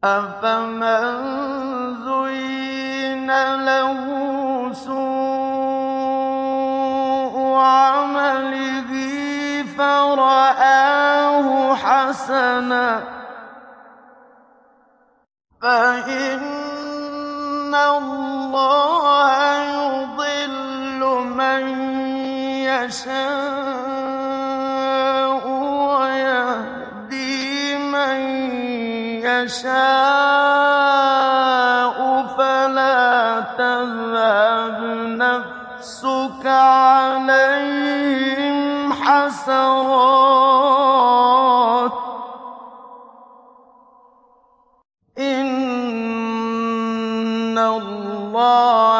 أَفَمَن زُيِّنَ لَهُ سُوءُ عَمَلِهِ فَرَآهُ حَسَنًا فَإِنَّ اللَّهَ يُضِلُّ مَن يَشَاءُ وَيَهْدِي مَن يَشَاءُ فَلَا تَذْهَبْ نَفْسُكَ عَلَيْهِمْ حَسَرَاتٍ ۚ إِنَّ اللَّهَ